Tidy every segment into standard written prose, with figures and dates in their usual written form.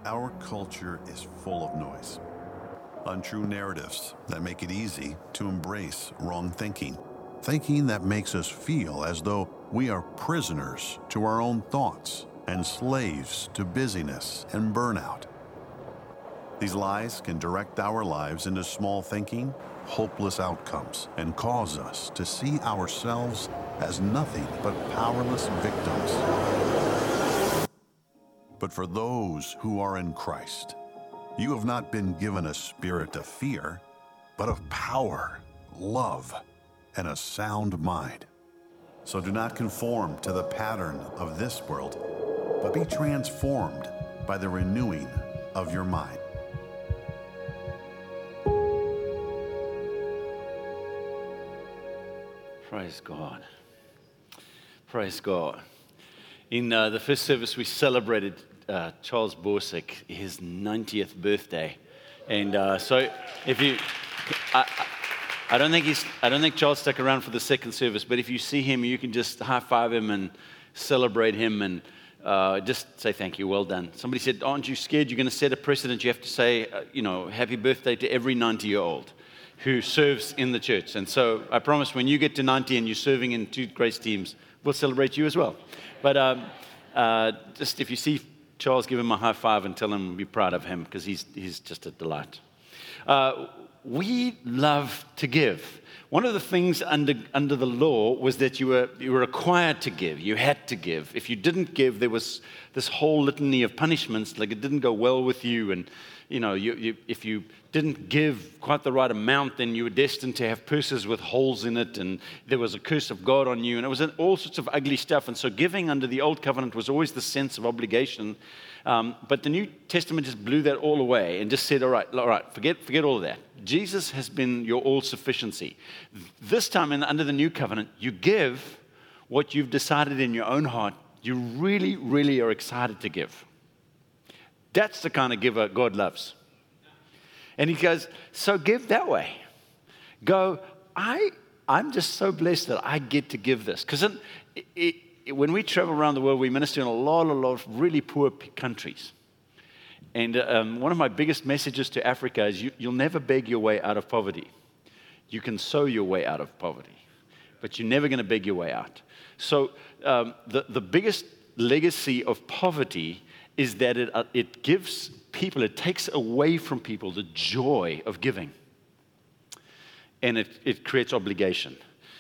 Our culture is full of noise. Untrue narratives that make it easy to embrace wrong thinking. Thinking that makes us feel as though we are prisoners to our own thoughts and slaves to busyness and burnout. These lies can direct our lives into small thinking, hopeless outcomes, and cause us to see ourselves as nothing but powerless victims. But for those who are in Christ, you have not been given a spirit of fear, but of power, love, and a sound mind. So do not conform to the pattern of this world, but be transformed by the renewing of your mind. Praise God. Praise God. In the first service, we celebrated Charles Borsick, his 90th birthday. And so if you... I don't think Charles stuck around for the second service, but if you see him, you can just high-five him and celebrate him and just say thank you, well done. Somebody said, aren't you scared you're going to set a precedent? You have to say, happy birthday to every 90-year-old who serves in the church. And so I promise when you get to 90 and you're serving in 2 grace teams, we'll celebrate you as well. But just if you see Charles, give him a high five and tell him be proud of him because he's just a delight. We love to give. One of the things under the law was that you were required to give. You had to give. If you didn't give, there was this whole litany of punishments, like it didn't go well with you, and if you didn't give quite the right amount, then you were destined to have purses with holes in it, and there was a curse of God on you, and it was all sorts of ugly stuff. And so giving under the old covenant was always the sense of obligation. But the New Testament just blew that all away and just said, all right, forget all of that. Jesus has been your all-sufficiency. This time under the new covenant, you give what you've decided in your own heart you really, really are excited to give. That's the kind of giver God loves. And he goes, so give that way. Go, I'm just so blessed that I get to give this. Because when we travel around the world, we minister in a lot of really poor countries. And one of my biggest messages to Africa is you'll never beg your way out of poverty. You can sow your way out of poverty, but you're never going to beg your way out. So the biggest legacy of poverty is that it gives people, it takes away from people the joy of giving. And it creates obligation.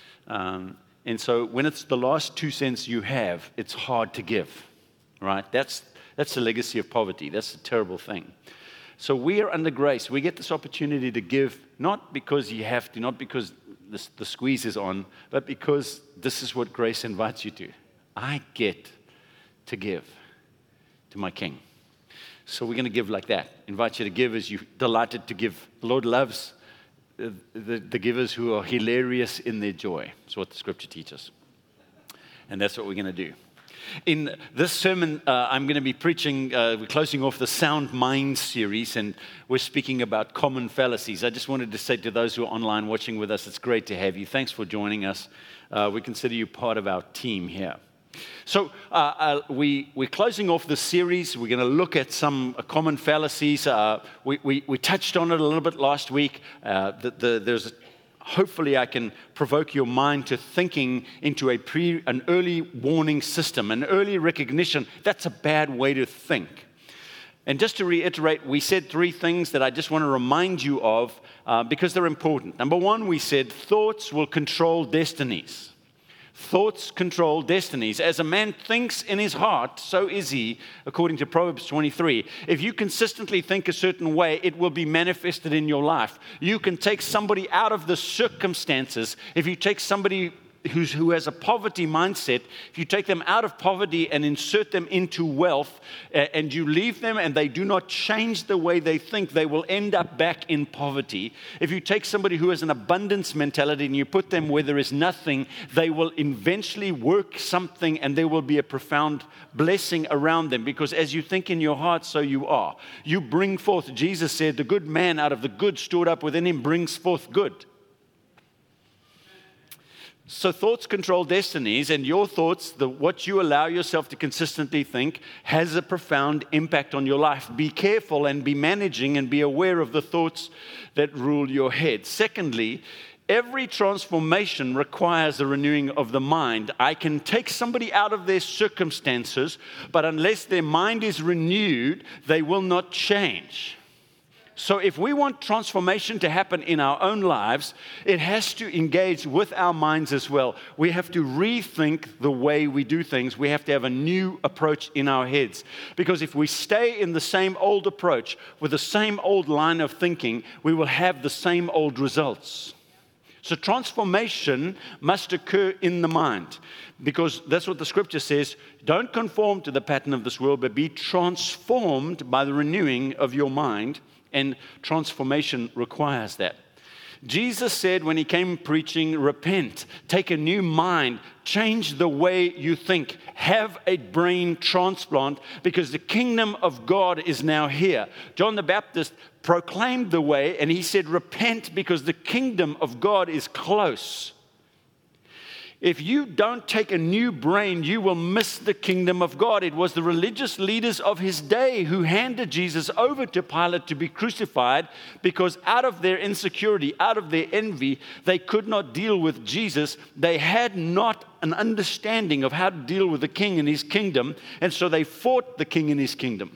And so when it's the last 2 cents you have, it's hard to give, right? That's the legacy of poverty. That's a terrible thing. So we are under grace. We get this opportunity to give, not because you have to, not because the squeeze is on, but because this is what grace invites you to. I get to give to my King. So we're going to give like that. Invite you to give as you delighted to give. The Lord loves the givers who are hilarious in their joy. That's what the scripture teaches. And that's what we're going to do. In this sermon, I'm going to be preaching, we're closing off the Sound Mind series, and we're speaking about common fallacies. I just wanted to say to those who are online watching with us, it's great to have you. Thanks for joining us. We consider you part of our team here. So we're closing off this series. We're going to look at some common fallacies. We touched on it a little bit last week. Hopefully I can provoke your mind to thinking into an early warning system, an early recognition. That's a bad way to think. And just to reiterate, we said 3 things that I just want to remind you of because they're important. Number 1, we said thoughts will control destinies. Thoughts control destinies. As a man thinks in his heart, so is he, according to Proverbs 23. If you consistently think a certain way, it will be manifested in your life. You can take somebody out of the circumstances. If you take somebody who has a poverty mindset, if you take them out of poverty and insert them into wealth, and you leave them and they do not change the way they think, they will end up back in poverty. If you take somebody who has an abundance mentality and you put them where there is nothing, they will eventually work something and there will be a profound blessing around them, because as you think in your heart, so you are. You bring forth, Jesus said, the good man out of the good stored up within him brings forth good. So thoughts control destinies, and your thoughts, what you allow yourself to consistently think, has a profound impact on your life. Be careful and be managing and be aware of the thoughts that rule your head. Secondly, every transformation requires a renewing of the mind. I can take somebody out of their circumstances, but unless their mind is renewed, they will not change. So if we want transformation to happen in our own lives, it has to engage with our minds as well. We have to rethink the way we do things. We have to have a new approach in our heads. Because if we stay in the same old approach with the same old line of thinking, we will have the same old results. So transformation must occur in the mind, because that's what the scripture says. Don't conform to the pattern of this world, but be transformed by the renewing of your mind. And transformation requires that. Jesus said when he came preaching, repent, take a new mind, change the way you think, have a brain transplant, because the kingdom of God is now here. John the Baptist proclaimed the way, and he said, repent, because the kingdom of God is close. If you don't take a new brain, you will miss the kingdom of God. It was the religious leaders of his day who handed Jesus over to Pilate to be crucified, because out of their insecurity, out of their envy, they could not deal with Jesus. They had not an understanding of how to deal with the king and his kingdom, and so they fought the king and his kingdom.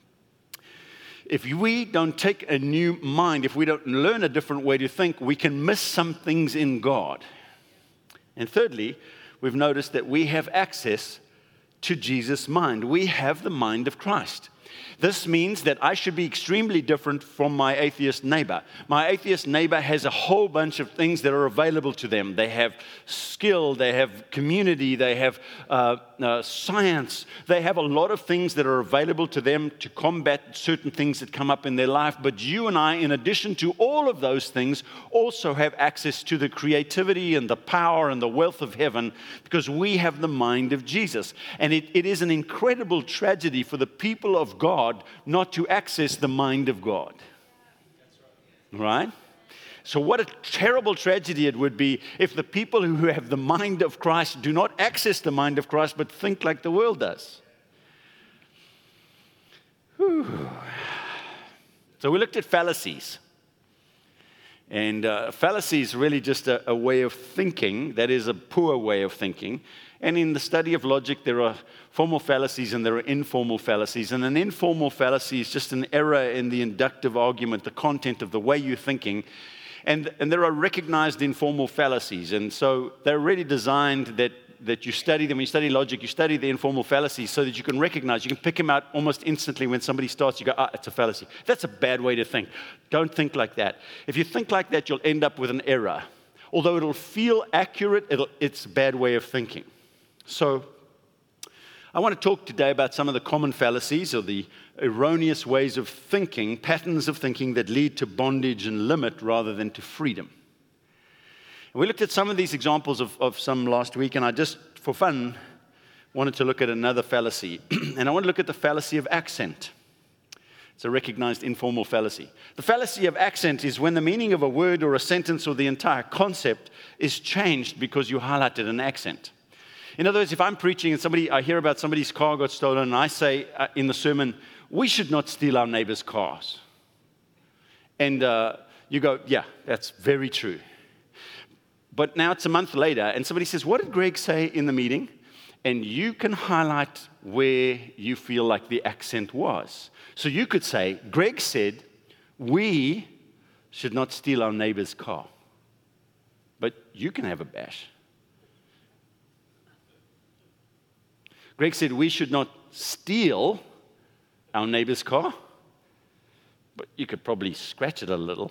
If we don't take a new mind, if we don't learn a different way to think, we can miss some things in God. And thirdly, we've noticed that we have access to Jesus' mind. We have the mind of Christ. This means that I should be extremely different from my atheist neighbor. My atheist neighbor has a whole bunch of things that are available to them. They have skill, they have community, they have science. They have a lot of things that are available to them to combat certain things that come up in their life. But you and I, in addition to all of those things, also have access to the creativity and the power and the wealth of heaven, because we have the mind of Jesus. And it is an incredible tragedy for the people of God not to access the mind of God. Right? So what a terrible tragedy it would be if the people who have the mind of Christ do not access the mind of Christ, but think like the world does. Whew. So we looked at fallacies. And fallacy is really just a way of thinking that is a poor way of thinking. And in the study of logic, there are formal fallacies and there are informal fallacies. And an informal fallacy is just an error in the inductive argument, the content of the way you're thinking. And there are recognized informal fallacies. And so they're really designed that you study them. When you study logic, you study the informal fallacies so that you can recognize, you can pick them out almost instantly when somebody starts. You go, it's a fallacy. That's a bad way to think. Don't think like that. If you think like that, you'll end up with an error. Although it'll feel accurate, it's a bad way of thinking. So I want to talk today about some of the common fallacies or the erroneous ways of thinking, patterns of thinking that lead to bondage and limit rather than to freedom. And we looked at some of these examples of some last week, and I just, for fun, wanted to look at another fallacy. And I want to look at the fallacy of accent. It's a recognized informal fallacy. The fallacy of accent is when the meaning of a word or a sentence or the entire concept is changed because you highlighted an accent. In other words, if I'm preaching and I hear about somebody's car got stolen, and I say in the sermon, we should not steal our neighbors' cars. And you go, yeah, that's very true. But now it's a month later, and somebody says, what did Greg say in the meeting? And you can highlight where you feel like the accent was. So you could say, Greg said, we should not steal our neighbor's car. But you can have a bash. Greg said, we should not steal our neighbor's car. But you could probably scratch it a little.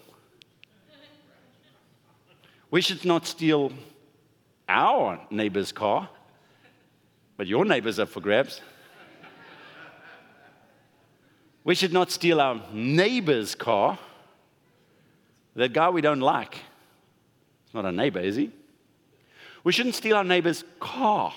We should not steal our neighbor's car, but your neighbor's up for grabs. We should not steal our neighbor's car, that guy we don't like. He's not our neighbor, is he? We shouldn't steal our neighbor's car,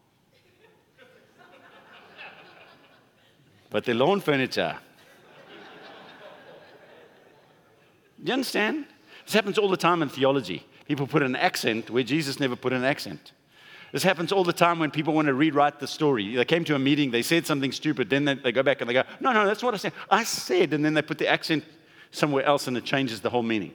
but their lawn furniture. Do you understand? This happens all the time in theology. People put an accent where Jesus never put an accent. This happens all the time when people want to rewrite the story. They came to a meeting, they said something stupid, then they go back and they go, no, that's what I said. I said, and then they put the accent somewhere else and it changes the whole meaning.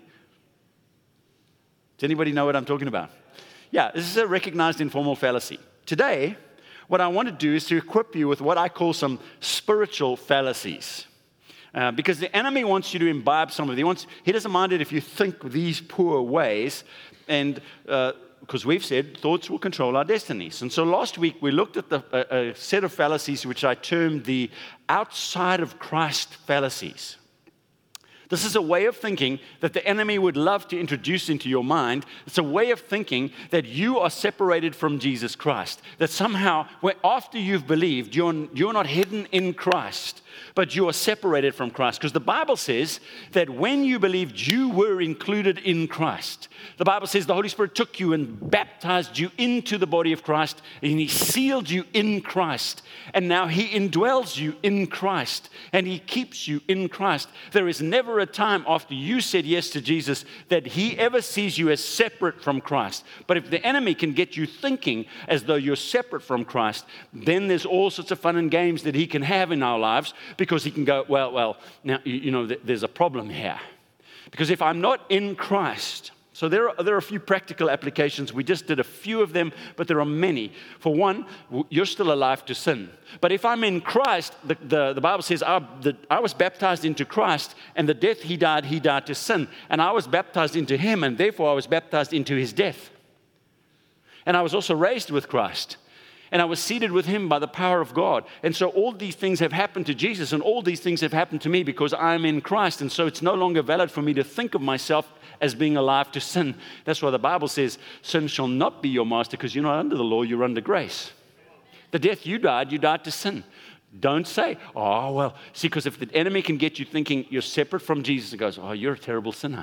Does anybody know what I'm talking about? Yeah, this is a recognized informal fallacy. Today, what I want to do is to equip you with what I call some spiritual fallacies. Because the enemy wants you to imbibe some of them. He doesn't mind it if you think these poor ways, and because we've said thoughts will control our destinies. And so last week we looked at a set of fallacies which I termed the outside of Christ fallacies. This is a way of thinking that the enemy would love to introduce into your mind. It's a way of thinking that you are separated from Jesus Christ. That somehow, after you've believed, you're not hidden in Christ, but you are separated from Christ. Because the Bible says that when you believed, you were included in Christ. The Bible says the Holy Spirit took you and baptized you into the body of Christ, and He sealed you in Christ. And now He indwells you in Christ, and He keeps you in Christ. There is never a time after you said yes to Jesus that He ever sees you as separate from Christ. But if the enemy can get you thinking as though you're separate from Christ, then there's all sorts of fun and games that he can have in our lives, because he can go, well, now, there's a problem here. Because if I'm not in Christ, so there are a few practical applications. We just did a few of them, but there are many. For one, you're still alive to sin. But if I'm in Christ, the Bible says I was baptized into Christ, and the death He died to sin. And I was baptized into Him, and therefore I was baptized into His death. And I was also raised with Christ. And I was seated with Him by the power of God. And so all these things have happened to Jesus, and all these things have happened to me because I'm in Christ. And so it's no longer valid for me to think of myself as being alive to sin. That's why the Bible says, sin shall not be your master, because you're not under the law, you're under grace. The death you died to sin. Don't say, see, because if the enemy can get you thinking you're separate from Jesus, it goes, you're a terrible sinner.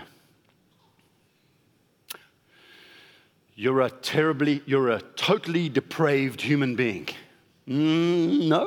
You're a totally depraved human being. No.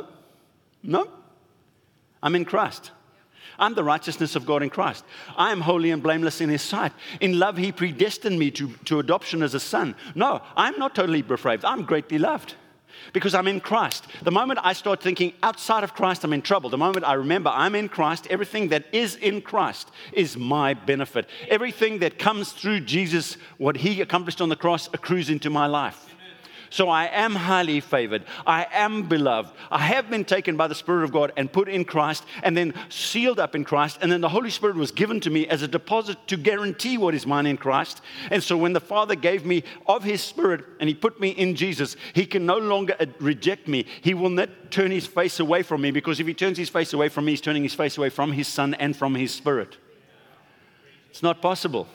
I'm in Christ. I'm the righteousness of God in Christ. I am holy and blameless in His sight. In love, He predestined me to adoption as a son. No, I'm not totally depraved. I'm greatly loved because I'm in Christ. The moment I start thinking outside of Christ, I'm in trouble. The moment I remember I'm in Christ, everything that is in Christ is my benefit. Everything that comes through Jesus, what He accomplished on the cross, accrues into my life. So I am highly favored. I am beloved. I have been taken by the Spirit of God and put in Christ, and then sealed up in Christ. And then the Holy Spirit was given to me as a deposit to guarantee what is mine in Christ. And so when the Father gave me of His Spirit and He put me in Jesus, He can no longer reject me. He will not turn His face away from me, because if He turns His face away from me, He's turning His face away from His Son and from His Spirit. It's not possible.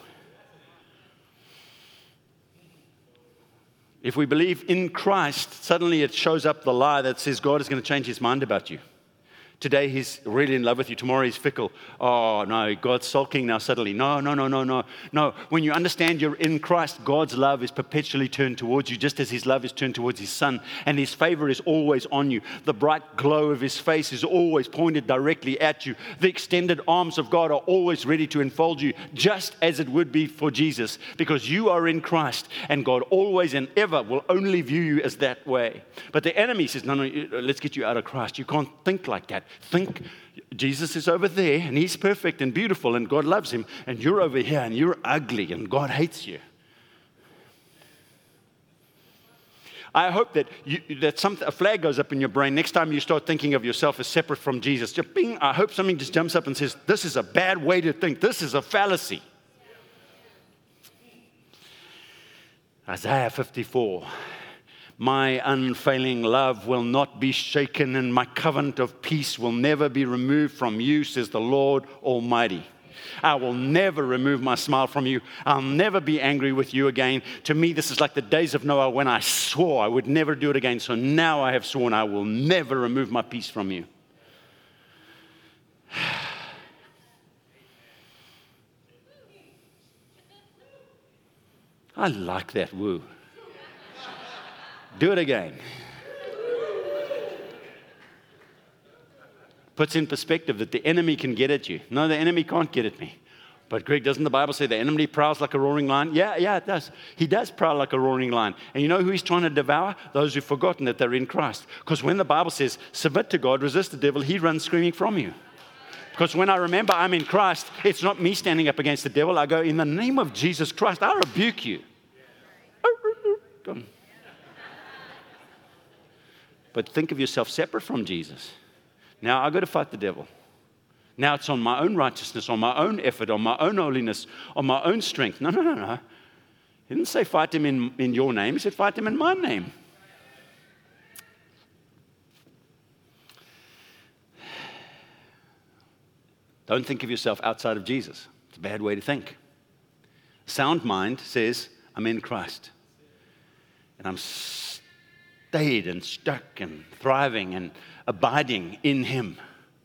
If we believe in Christ, suddenly it shows up the lie that says God is going to change His mind about you. Today He's really in love with you. Tomorrow He's fickle. Oh, no, God's sulking now suddenly. No. No, when you understand you're in Christ, God's love is perpetually turned towards you, just as His love is turned towards His Son. And His favor is always on you. The bright glow of His face is always pointed directly at you. The extended arms of God are always ready to enfold you, just as it would be for Jesus, because you are in Christ, and God always and ever will only view you as that way. But the enemy says, no, let's get you out of Christ. You can't think like that. Think Jesus is over there and He's perfect and beautiful and God loves Him, and you're over here and you're ugly and God hates you. I hope that a flag goes up in your brain next time you start thinking of yourself as separate from Jesus. Just bing, I hope something just jumps up and says, this is a bad way to think. This is a fallacy. Isaiah 54. My unfailing love will not be shaken, and my covenant of peace will never be removed from you, says the Lord Almighty. I will never remove my smile from you. I'll never be angry with you again. To me, this is like the days of Noah when I swore I would never do it again. So now I have sworn I will never remove my peace from you. I like that woo. Do it again. Puts in perspective that the enemy can get at you. No, the enemy can't get at me. But Greg, doesn't the Bible say the enemy prowls like a roaring lion? Yeah, it does. He does prowl like a roaring lion. And you know who he's trying to devour? Those who've forgotten that they're in Christ. Because when the Bible says, submit to God, resist the devil, he runs screaming from you. Because when I remember I'm in Christ, it's not me standing up against the devil. I go, in the name of Jesus Christ, I rebuke you. But think of yourself separate from Jesus. Now I've got to fight the devil. Now it's on my own righteousness, on my own effort, on my own holiness, on my own strength. No. He didn't say fight him in your name. He said fight him in my name. Don't think of yourself outside of Jesus. It's a bad way to think. Sound mind says, I'm in Christ. And I'm stayed and stuck and thriving and abiding in Him.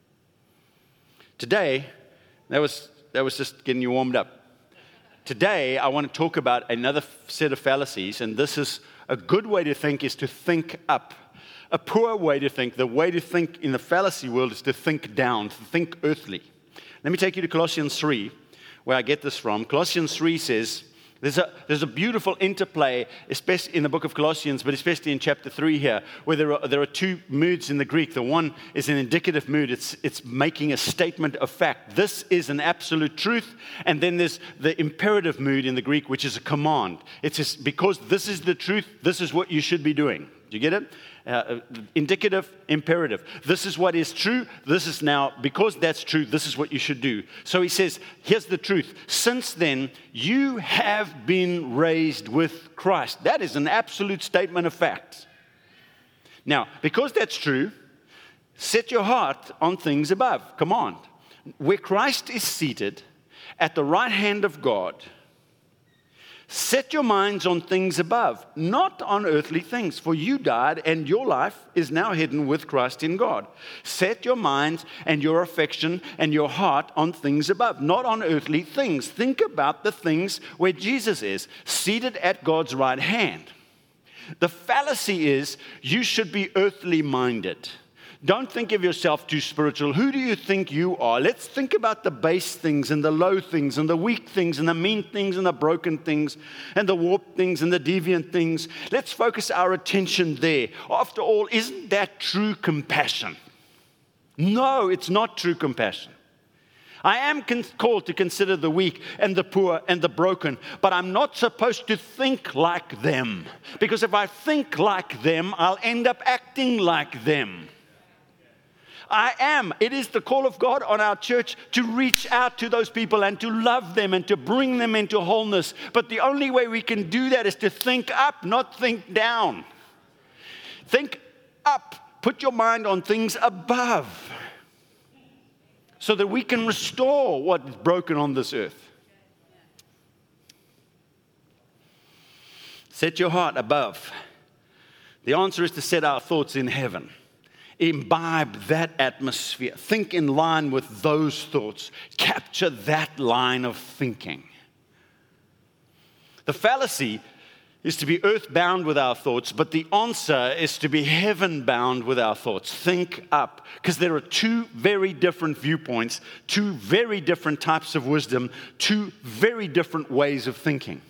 Today, that was just getting you warmed up. Today, I want to talk about another set of fallacies, and this is a good way to think is to think up. A poor way to think, the way to think in the fallacy world is to think down, to think earthly. Let me take you to Colossians 3, where I get this from. Colossians 3 says, there's a beautiful interplay, especially in the book of Colossians, but especially in chapter 3 here, where there are two moods in the Greek. The one is an indicative mood. It's making a statement of fact. This is an absolute truth. And then there's the imperative mood in the Greek, which is a command. It's just, because this is the truth, this is what you should be doing. Do you get it? Indicative, imperative. This is what is true. This is now, because that's true, this is what you should do. So he says, here's the truth. Since then, you have been raised with Christ. That is an absolute statement of fact. Now, because that's true, set your heart on things above. Command. Where Christ is seated at the right hand of God, set your minds on things above, not on earthly things, for you died and your life is now hidden with Christ in God. Set your minds and your affection and your heart on things above, not on earthly things. Think about the things where Jesus is, seated at God's right hand. The fallacy is you should be earthly minded. Don't think of yourself too spiritual. Who do you think you are? Let's think about the base things and the low things and the weak things and the mean things and the broken things and the warped things and the deviant things. Let's focus our attention there. After all, isn't that true compassion? No, it's not true compassion. I am called to consider the weak and the poor and the broken, but I'm not supposed to think like them. Because if I think like them, I'll end up acting like them. It is the call of God on our church to reach out to those people and to love them and to bring them into wholeness. But the only way we can do that is to think up, not think down. Think up. Put your mind on things above so that we can restore what is broken on this earth. Set your heart above. The answer is to set our thoughts in heaven. Imbibe that atmosphere. Think in line with those thoughts. Capture that line of thinking. The fallacy is to be earth-bound with our thoughts, but the answer is to be heaven-bound with our thoughts. Think up. Because there are two very different viewpoints, two very different types of wisdom, two very different ways of thinking.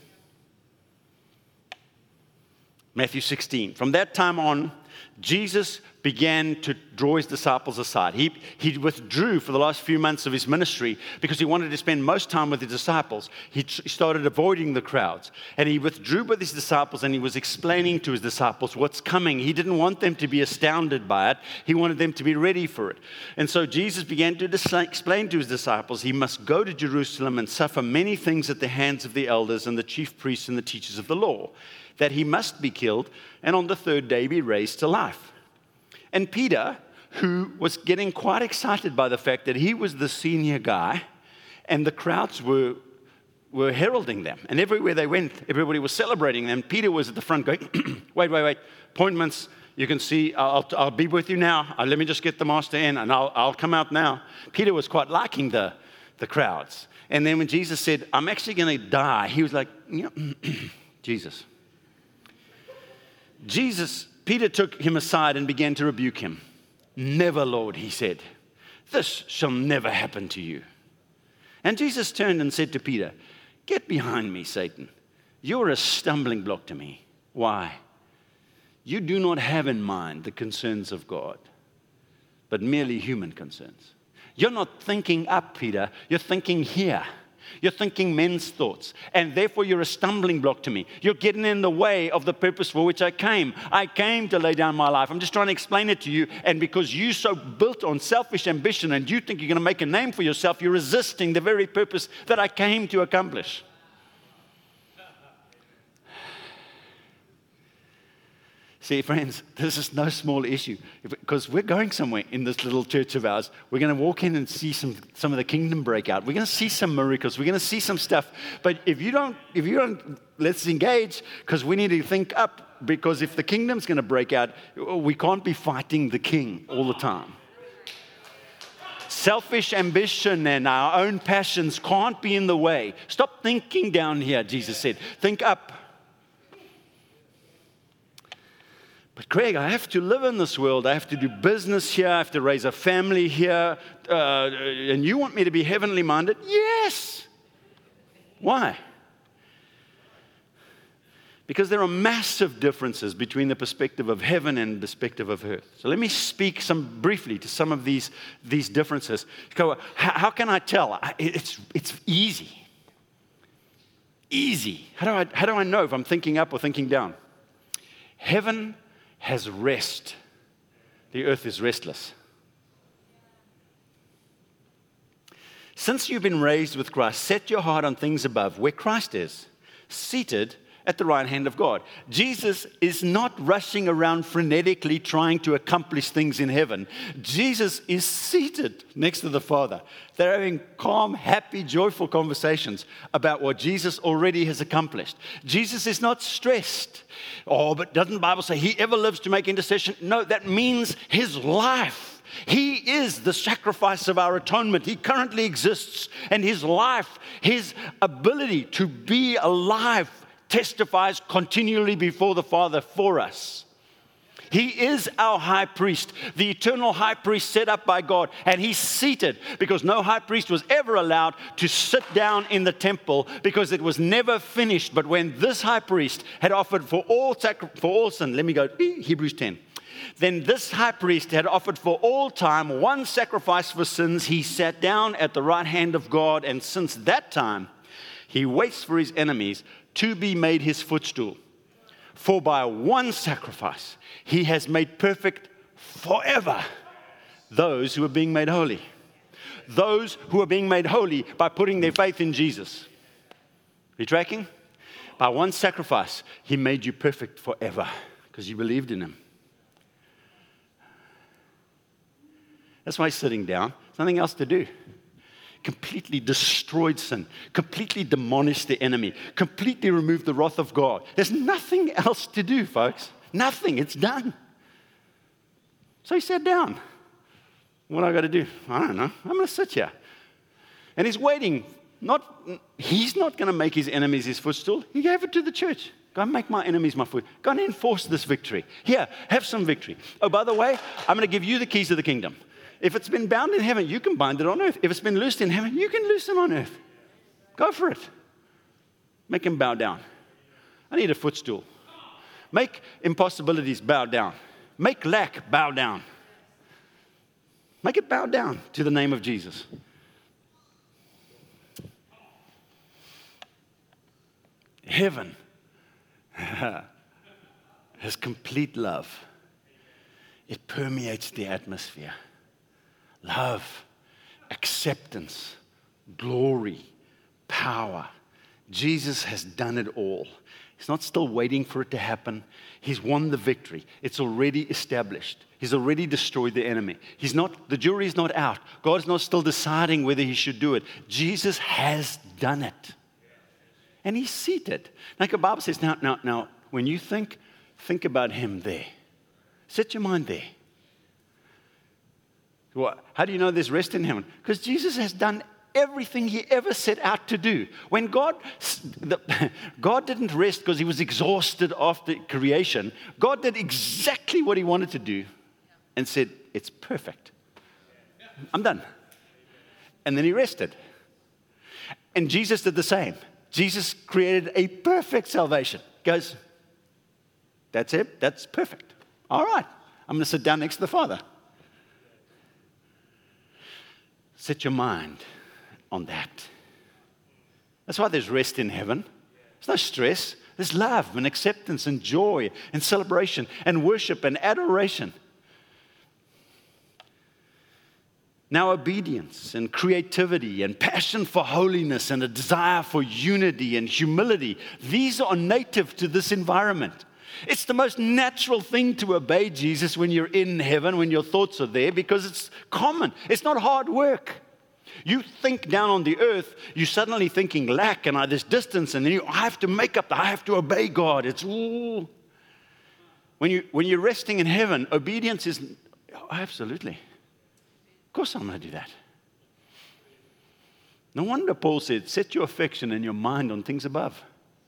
Matthew 16. From that time on, Jesus began to draw his disciples aside. He withdrew for the last few months of his ministry because he wanted to spend most time with his disciples. He started avoiding the crowds. And he withdrew with his disciples and he was explaining to his disciples what's coming. He didn't want them to be astounded by it. He wanted them to be ready for it. And so Jesus began to explain to his disciples he must go to Jerusalem and suffer many things at the hands of the elders and the chief priests and the teachers of the law, that he must be killed and on the third day be raised to life. And Peter, who was getting quite excited by the fact that he was the senior guy and the crowds were heralding them. And everywhere they went, everybody was celebrating them. Peter was at the front going, wait, appointments, you can see, I'll be with you now. Let me just get the master in and I'll come out now. Peter was quite liking the crowds. And then when Jesus said, I'm actually going to die, he was like, Jesus, Peter took him aside and began to rebuke him. Never, Lord, he said. This shall never happen to you. And Jesus turned and said to Peter, "Get behind me, Satan. You're a stumbling block to me." Why? You do not have in mind the concerns of God, but merely human concerns. You're not thinking up, Peter. You're thinking here. You're thinking men's thoughts, and therefore you're a stumbling block to me. You're getting in the way of the purpose for which I came. I came to lay down my life. I'm just trying to explain it to you, and because you're so built on selfish ambition and you think you're going to make a name for yourself, you're resisting the very purpose that I came to accomplish. See, friends, this is no small issue because we're going somewhere in this little church of ours. We're going to walk in and see some of the kingdom break out. We're going to see some miracles. We're going to see some stuff. But if you don't, let's engage because we need to think up, because if the kingdom's going to break out, we can't be fighting the king all the time. Selfish ambition and our own passions can't be in the way. Stop thinking down here, Jesus said. Think up. But Craig, I have to live in this world. I have to do business here. I have to raise a family here. And you want me to be heavenly minded? Yes. Why? Because there are massive differences between the perspective of heaven and the perspective of earth. So let me speak briefly to some of these differences. How can I tell? It's easy. Easy. How do I know if I'm thinking up or thinking down? Heaven has rest. The earth is restless. Since you've been raised with Christ, set your heart on things above, where Christ is, seated at the right hand of God. Jesus is not rushing around frenetically trying to accomplish things in heaven. Jesus is seated next to the Father. They're having calm, happy, joyful conversations about what Jesus already has accomplished. Jesus is not stressed. Oh, but doesn't the Bible say he ever lives to make intercession? No, that means his life. He is the sacrifice of our atonement. He currently exists, and his life, his ability to be alive, testifies continually before the Father for us. He is our high priest, the eternal high priest set up by God, and he's seated because no high priest was ever allowed to sit down in the temple because it was never finished. But when this high priest had offered for all sin, let me go, Hebrews 10. Then this high priest had offered for all time one sacrifice for sins. He sat down at the right hand of God, and since that time, he waits for his enemies to be made his footstool. For by one sacrifice, he has made perfect forever those who are being made holy. Those who are being made holy by putting their faith in Jesus. Are you tracking? By one sacrifice, he made you perfect forever because you believed in him. That's why he's sitting down. There's nothing else to do. Completely destroyed sin, completely demolished the enemy, completely removed the wrath of God. There's nothing else to do, folks. Nothing. It's done. So he sat down. What do I got to do? I don't know. I'm going to sit here. And he's waiting. He's not going to make his enemies his footstool. He gave it to the church. Go and make my enemies my foot. Go and enforce this victory. Here, have some victory. Oh, by the way, I'm going to give you the keys to the kingdom. If it's been bound in heaven, you can bind it on earth. If it's been loosed in heaven, you can loose it on earth. Go for it. Make him bow down. I need a footstool. Make impossibilities bow down. Make lack bow down. Make it bow down to the name of Jesus. Heaven has complete love. It permeates the atmosphere. Love, acceptance, glory, power. Jesus has done it all. He's not still waiting for it to happen. He's won the victory. It's already established. He's already destroyed the enemy. The jury's not out. God's not still deciding whether he should do it. Jesus has done it. And he's seated. Like the Bible says, now, when you think about him there. Set your mind there. How do you know there's rest in heaven? Because Jesus has done everything he ever set out to do. When God didn't rest because he was exhausted after creation. God did exactly what he wanted to do and said, it's perfect. I'm done. And then he rested. And Jesus did the same. Jesus created a perfect salvation. He goes, that's it, that's perfect. All right, I'm going to sit down next to the Father. Set your mind on that. That's why there's rest in heaven. There's no stress. There's love and acceptance and joy and celebration and worship and adoration. Now, obedience and creativity and passion for holiness and a desire for unity and humility, these are native to this environment. It's the most natural thing to obey Jesus when you're in heaven, when your thoughts are there, because it's common. It's not hard work. You think down on the earth, you're suddenly thinking lack and this distance, and then I have to make up, I have to obey God. It's ooh. When you're resting in heaven, obedience is absolutely. Of course I'm going to do that. No wonder Paul said, set your affection and your mind on things above.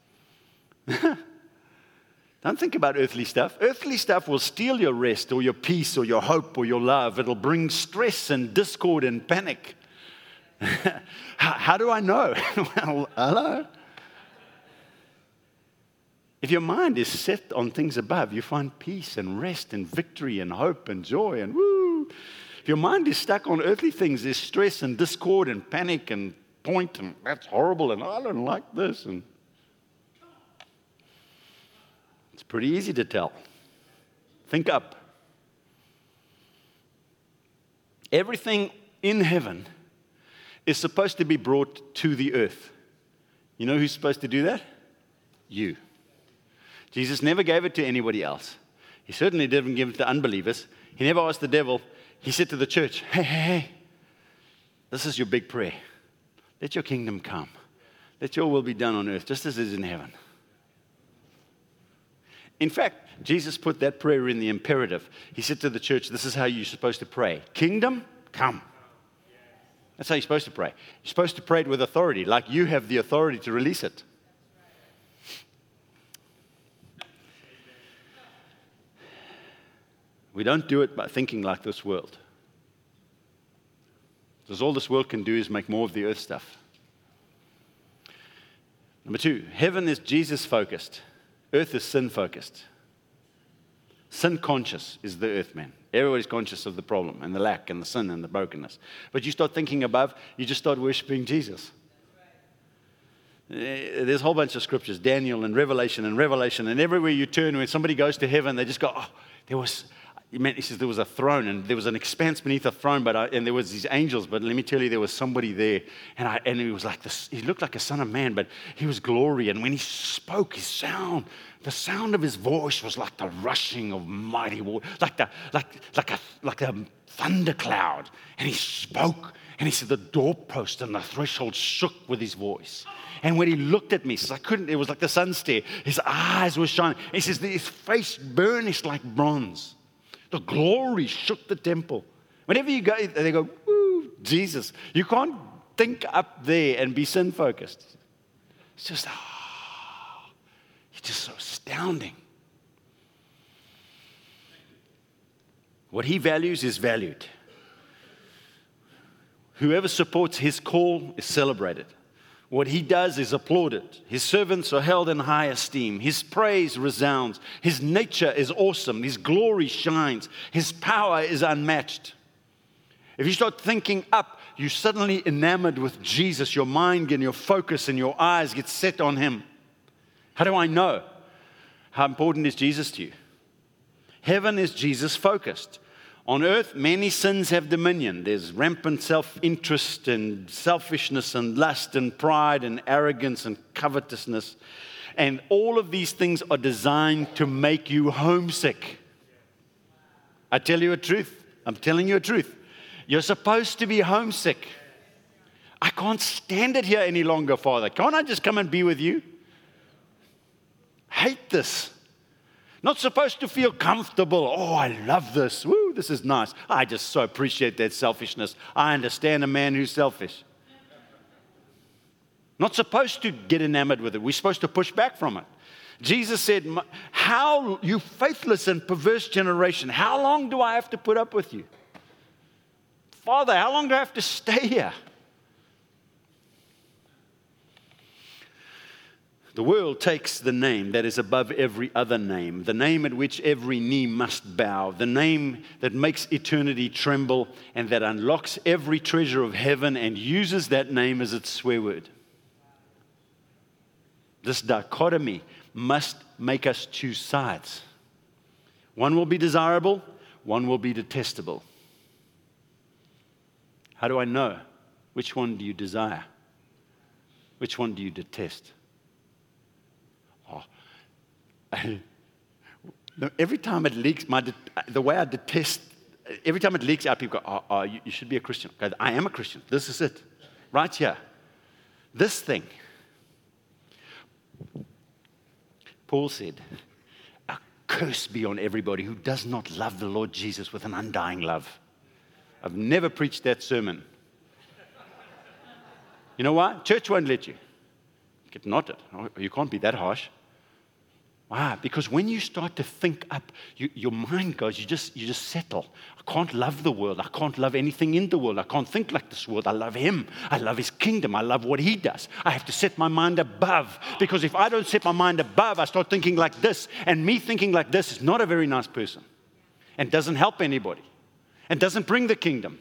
Don't think about earthly stuff. Earthly stuff will steal your rest or your peace or your hope or your love. It'll bring stress and discord and panic. How do I know? Well, hello? If your mind is set on things above, you find peace and rest and victory and hope and joy and woo. If your mind is stuck on earthly things, there's stress and discord and panic and point and that's horrible and I don't like this. And it's pretty easy to tell. Think up. Everything in heaven is supposed to be brought to the earth. You know who's supposed to do that? You. Jesus never gave it to anybody else. He certainly didn't give it to unbelievers. He never asked the devil. He said to the church, hey, this is your big prayer. Let your kingdom come. Let your will be done on earth, just as it is in heaven. In fact, Jesus put that prayer in the imperative. He said to the church, this is how you're supposed to pray. Kingdom, come. That's how you're supposed to pray. You're supposed to pray it with authority, like you have the authority to release it. We don't do it by thinking like this world. Because all this world can do is make more of the earth stuff. Number 2, heaven is Jesus-focused. Earth is sin-focused. Sin-conscious is the earth, man. Everybody's conscious of the problem and the lack and the sin and the brokenness. But you start thinking above, you just start worshiping Jesus. There's a whole bunch of scriptures, Daniel and Revelation, and everywhere you turn, when somebody goes to heaven, they just go, oh, he says there was a throne, and there was an expanse beneath the throne, and there was these angels, but let me tell you, there was somebody there, and he was like this, he looked like a son of man, but he was glory, and when he spoke, the sound of his voice was like the rushing of mighty water, like a thundercloud, and he spoke, and he said the doorpost and the threshold shook with his voice. And when he looked at me, he says, it was like the sun stare. His eyes were shining. He says, his face burnished like bronze. The glory shook the temple. Whenever you go, they go, woo, Jesus. You can't think up there and be sin-focused. It's just, it's just so astounding. What he values is valued. Whoever supports his call is celebrated. What he does is applauded. His servants are held in high esteem. His praise resounds. His nature is awesome. His glory shines. His power is unmatched. If you start thinking up, you're suddenly enamored with Jesus. Your mind and your focus and your eyes get set on him. How do I know? How important is Jesus to you? Heaven is Jesus-focused. On earth, many sins have dominion. There's rampant self-interest and selfishness and lust and pride and arrogance and covetousness. And all of these things are designed to make you homesick. I tell you a truth. I'm telling you a truth. You're supposed to be homesick. I can't stand it here any longer, Father. Can't I just come and be with you? Hate this. Not supposed to feel comfortable. Oh, I love this. Woo, this is nice. I just so appreciate that selfishness. I understand a man who's selfish. Not supposed to get enamored with it. We're supposed to push back from it. Jesus said, how, you faithless and perverse generation, how long do I have to put up with you? Father, how long do I have to stay here? The world takes the name that is above every other name, the name at which every knee must bow, the name that makes eternity tremble and that unlocks every treasure of heaven and uses that name as its swear word. This dichotomy must make us choose sides. One will be desirable, one will be detestable. How do I know? Which one do you desire? Which one do you detest? Every time it leaks, the way I detest, every time it leaks out, people go, you should be a Christian. Okay, I am a Christian. This is it. Right here. This thing. Paul said, a curse be on everybody who does not love the Lord Jesus with an undying love. I've never preached that sermon. You know why? Church won't let you. Get knotted. You can't be that harsh. Why? Because when you start to think up, your mind goes, you just settle. I can't love the world. I can't love anything in the world. I can't think like this world. I love Him. I love His kingdom. I love what He does. I have to set my mind above. Because if I don't set my mind above, I start thinking like this. And me thinking like this is not a very nice person. And doesn't help anybody. And doesn't bring the kingdom.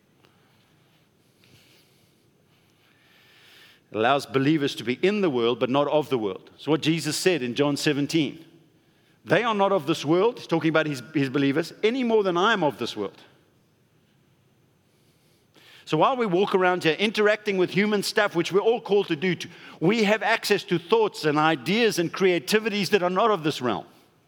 It allows believers to be in the world, but not of the world. So what Jesus said in John 17. They are not of this world. He's talking about his believers, any more than I am of this world. So while we walk around here interacting with human stuff, which we're all called to do, we have access to thoughts and ideas and creativities that are not of this realm.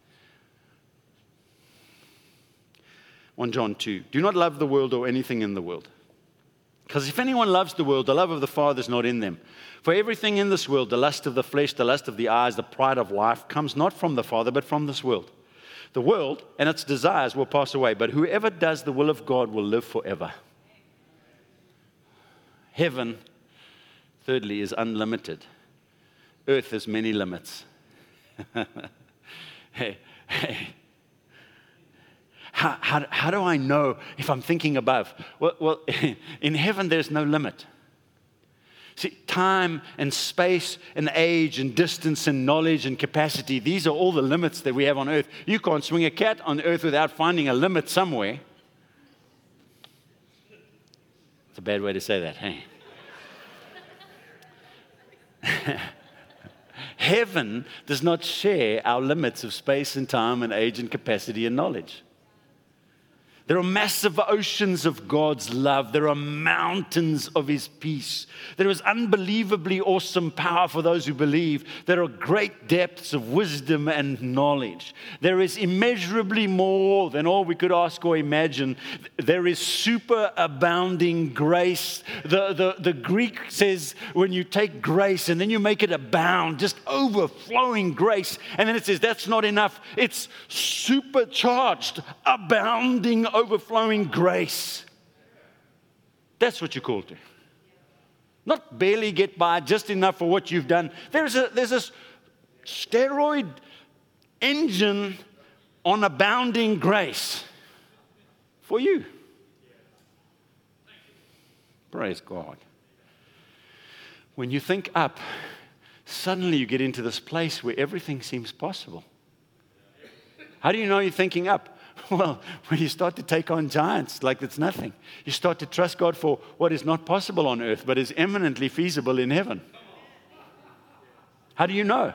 1 John 2. Do not love the world or anything in the world. Because if anyone loves the world, the love of the Father is not in them. For everything in this world, the lust of the flesh, the lust of the eyes, the pride of life, comes not from the Father, but from this world. The world and its desires will pass away, but whoever does the will of God will live forever. Heaven, thirdly, is unlimited. Earth has many limits. Hey. How do I know if I'm thinking above? Well, in heaven, there's no limit. See, time and space and age and distance and knowledge and capacity, these are all the limits that we have on earth. You can't swing a cat on earth without finding a limit somewhere. It's a bad way to say that, hey? Heaven does not share our limits of space and time and age and capacity and knowledge. There are massive oceans of God's love. There are mountains of His peace. There is unbelievably awesome power for those who believe. There are great depths of wisdom and knowledge. There is immeasurably more than all we could ask or imagine. There is superabounding grace. The Greek says when you take grace and then you make it abound, just overflowing grace. And then it says that's not enough. It's supercharged, abounding, overflowing grace. That's what you're called to. Not barely get by, just enough for what you've done. There's this steroid engine on abounding grace for you. Praise God. When you think up, suddenly you get into this place where everything seems possible. How do you know you're thinking up? Well, when you start to take on giants like it's nothing, you start to trust God for what is not possible on earth, but is eminently feasible in heaven. How do you know?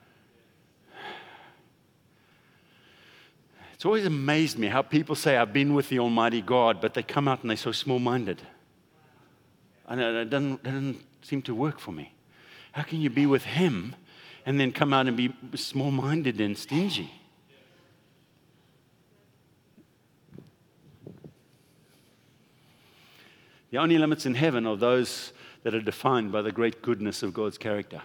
It's always amazed me how people say, I've been with the Almighty God, but they come out and they're so small-minded. And it doesn't seem to work for me. How can you be with Him and then come out and be small-minded and stingy? The only limits in heaven are those that are defined by the great goodness of God's character.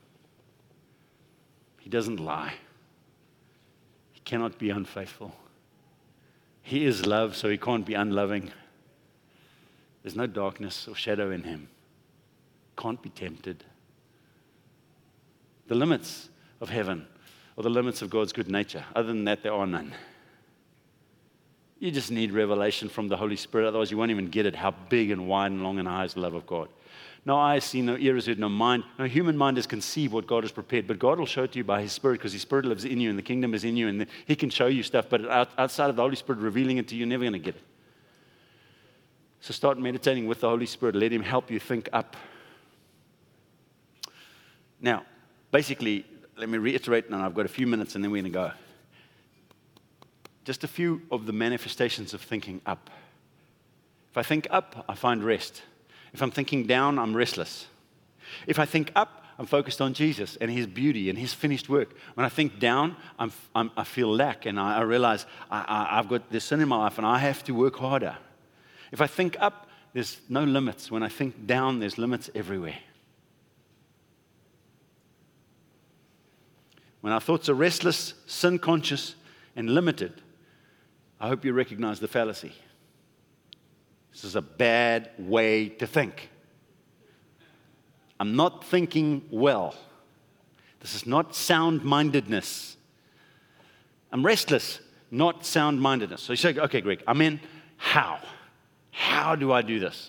He doesn't lie. He cannot be unfaithful. He is love, so He can't be unloving. There's no darkness or shadow in Him. Can't be tempted. The limits of heaven are the limits of God's good nature. Other than that, there are none. You just need revelation from the Holy Spirit, otherwise you won't even get it, how big and wide and long and high is the love of God. no eye has seen, no ear has heard, no mind, no human mind has conceived what God has prepared. But God will show it to you by His Spirit, because His Spirit lives in you and the kingdom is in you, and He can show you stuff. But outside of the Holy Spirit revealing it to you, you're never going to get it. So start meditating with the Holy Spirit. Let Him help you think up. Now, basically, let me reiterate, and I've got a few minutes and then we're going to go. Just a few of the manifestations of thinking up. If I think up, I find rest. If I'm thinking down, I'm restless. If I think up, I'm focused on Jesus and His beauty and His finished work. When I think down, I feel lack, and I realize I've got this sin in my life and I have to work harder. If I think up, there's no limits. When I think down, there's limits everywhere. When our thoughts are restless, sin-conscious, and limited, I hope you recognize the fallacy. This is a bad way to think. I'm not thinking well. This is not sound-mindedness. I'm restless, not sound-mindedness. So you say, okay, Greg, I'm in. How? How do I do this?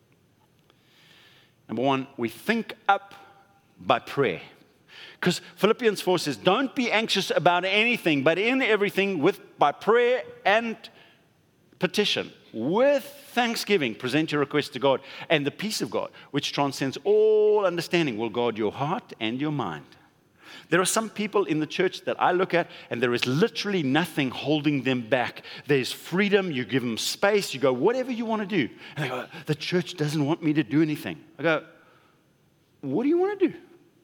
Number one, we think up by prayer. Because Philippians 4 says, don't be anxious about anything, but in everything, by prayer and petition, with thanksgiving, present your requests to God. And the peace of God, which transcends all understanding, will guard your heart and your mind. There are some people in the church that I look at, and there is literally nothing holding them back. There's freedom. You give them space. You go, whatever you want to do. And they go, the church doesn't want me to do anything. I go, what do you want to do?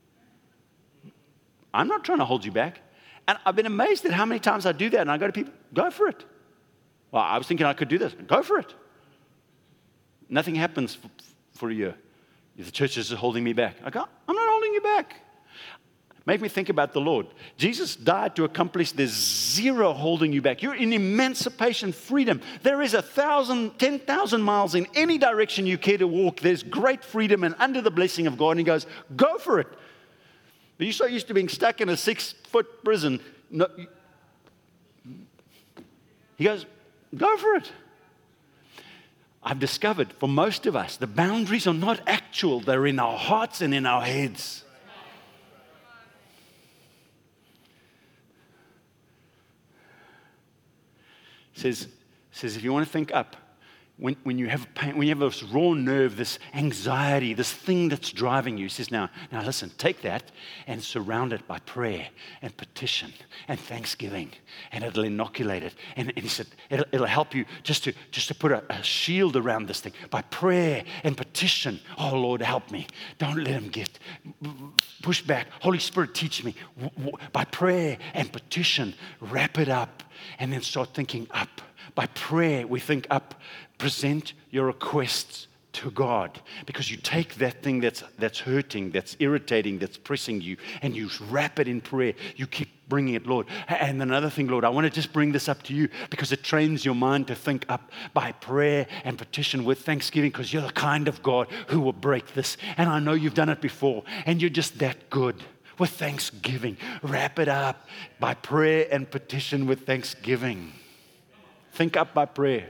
I'm not trying to hold you back. And I've been amazed at how many times I do that. And I go to people, go for it. Well, I was thinking I could do this. Go for it. Nothing happens for a year. The church is holding me back. I go, I'm not holding you back. Make me think about the Lord. Jesus died to accomplish this zero holding you back. You're in emancipation, freedom. There is 10,000 miles in any direction you care to walk. There's great freedom and under the blessing of God. And He goes, go for it. But you're so used to being stuck in a 6-foot prison. No, He goes, go for it. I've discovered for most of us, the boundaries are not actual. They're in our hearts and in our heads. Says if you want to think up, when you have pain, when you have this raw nerve, this anxiety, this thing that's driving you, he says, now listen, take that and surround it by prayer and petition and thanksgiving, and it'll inoculate it. And he said, it'll help you just to put a shield around this thing by prayer and petition. Oh, Lord, help me. Don't let him get push back. Holy Spirit, teach me. By prayer and petition, wrap it up and then start thinking up. By prayer, we think up. Present your requests to God, because you take that thing that's hurting, that's irritating, that's pressing you, and you wrap it in prayer. You keep bringing it, Lord. And another thing, Lord, I want to just bring this up to you because it trains your mind to think up by prayer and petition with thanksgiving, because you're the kind of God who will break this. And I know you've done it before, and you're just that good. With thanksgiving, wrap it up by prayer and petition with thanksgiving. Think up by prayer.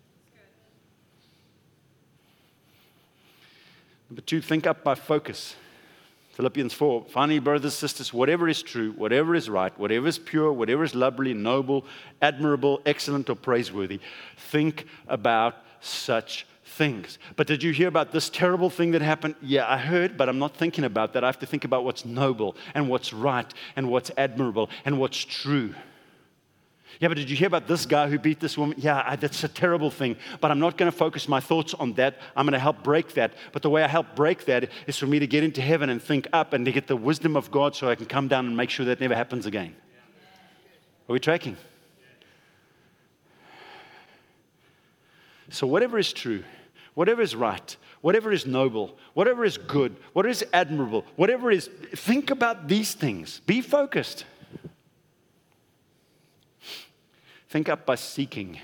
Number 2, think up by focus. Philippians 4, finally, brothers and sisters, whatever is true, whatever is right, whatever is pure, whatever is lovely, noble, admirable, excellent, or praiseworthy, think about such things. But did you hear about this terrible thing that happened? Yeah, I heard, but I'm not thinking about that. I have to think about what's noble and what's right and what's admirable and what's true. Yeah, but did you hear about this guy who beat this woman? Yeah, that's a terrible thing. But I'm not going to focus my thoughts on that. I'm going to help break that. But the way I help break that is for me to get into heaven and think up and to get the wisdom of God so I can come down and make sure that never happens again. Are we tracking? So whatever is true, whatever is right, whatever is noble, whatever is good, whatever is admirable, whatever is, think about these things. Be focused. Think up by seeking.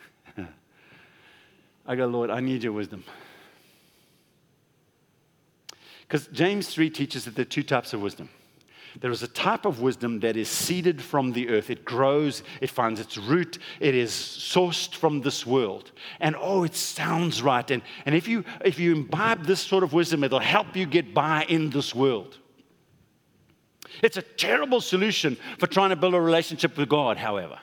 I go, Lord, I need your wisdom. Because James 3 teaches that there are 2 types of wisdom. There is a type of wisdom that is seeded from the earth. It grows, it finds its root, it is sourced from this world. And it sounds right. And if you imbibe this sort of wisdom, it'll help you get by in this world. It's a terrible solution for trying to build a relationship with God, however.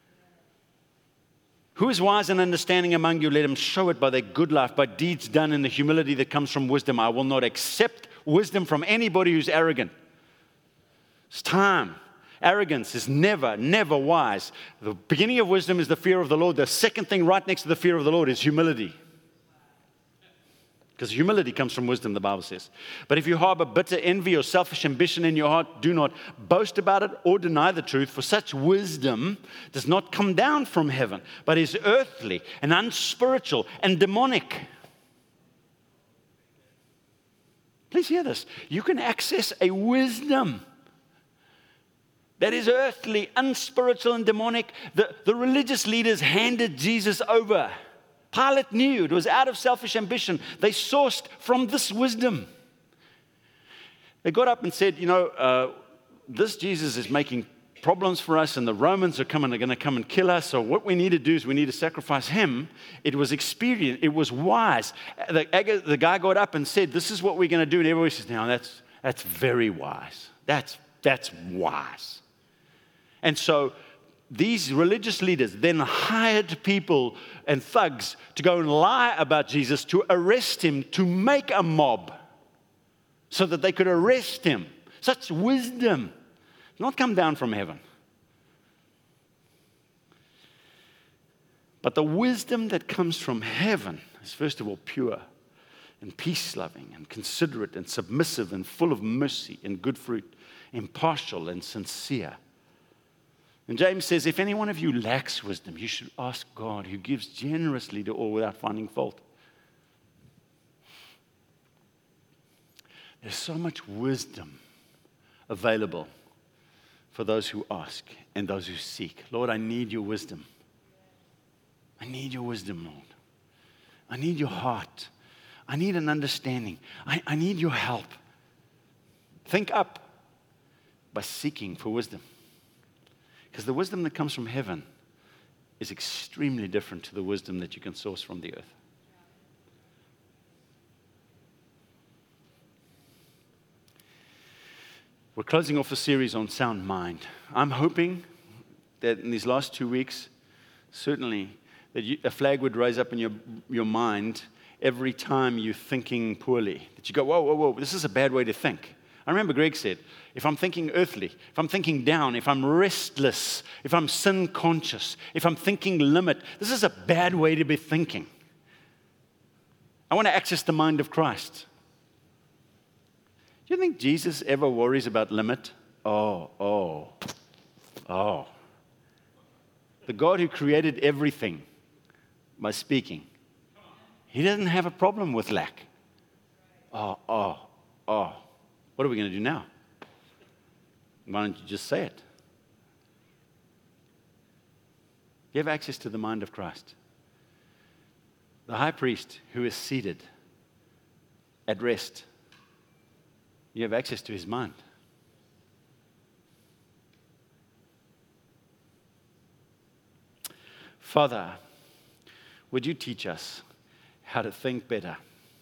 Who is wise and understanding among you? Let him show it by their good life, by deeds done in the humility that comes from wisdom. I will not accept wisdom from anybody who's arrogant. It's time. Arrogance is never, never wise. The beginning of wisdom is the fear of the Lord. The second thing right next to the fear of the Lord is humility. Because humility comes from wisdom, the Bible says. But if you harbor bitter envy or selfish ambition in your heart, do not boast about it or deny the truth, for such wisdom does not come down from heaven, but is earthly and unspiritual and demonic. Please hear this. You can access a wisdom that is earthly, unspiritual, and demonic. The religious leaders handed Jesus over. Pilate knew it was out of selfish ambition. They sourced from this wisdom. They got up and said, this Jesus is making problems for us, and the Romans are going to come and kill us. So what we need to do is we need to sacrifice him. It was expedient. It was wise. The guy got up and said, this is what we're going to do. And everybody says, now that's very wise. That's wise. And so these religious leaders then hired people and thugs to go and lie about Jesus, to arrest him, to make a mob so that they could arrest him. Such wisdom not come down from heaven. But the wisdom that comes from heaven is first of all pure and peace-loving and considerate and submissive and full of mercy and good fruit, impartial and sincere. And James says, if any one of you lacks wisdom, you should ask God, who gives generously to all without finding fault. There's so much wisdom available for those who ask and those who seek. Lord, I need your wisdom. I need your wisdom, Lord. I need your heart. I need an understanding. I need your help. Think up by seeking for wisdom. Because the wisdom that comes from heaven is extremely different to the wisdom that you can source from the earth. We're closing off a series on sound mind. I'm hoping that in these last 2 weeks, certainly, that a flag would rise up in your mind every time you're thinking poorly. That you go, whoa, this is a bad way to think. I remember Greg said, if I'm thinking earthly, if I'm thinking down, if I'm restless, if I'm sin conscious, if I'm thinking limit, this is a bad way to be thinking. I want to access the mind of Christ. Do you think Jesus ever worries about limit? Oh. The God who created everything by speaking, he doesn't have a problem with lack. What are we going to do now? Why don't you just say it? You have access to the mind of Christ. The high priest who is seated at rest, you have access to his mind. Father, would you teach us how to think better?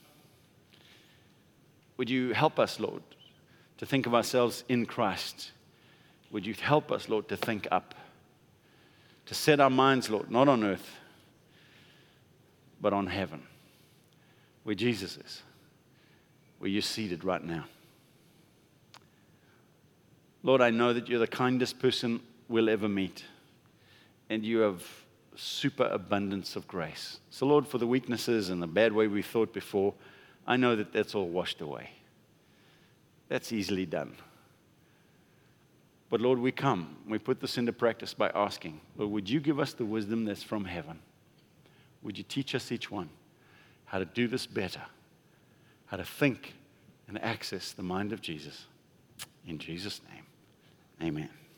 Would you help us, Lord, to think of ourselves in Christ? Would you help us, Lord, to think up, to set our minds, Lord, not on earth, but on heaven, where Jesus is, where you're seated right now. Lord, I know that you're the kindest person we'll ever meet, and you have superabundance of grace. So, Lord, for the weaknesses and the bad way we thought before, I know that that's all washed away. That's easily done. But Lord, we put this into practice by asking, Lord, would you give us the wisdom that's from heaven? Would you teach us each one how to do this better, how to think and access the mind of Jesus? In Jesus' name, amen.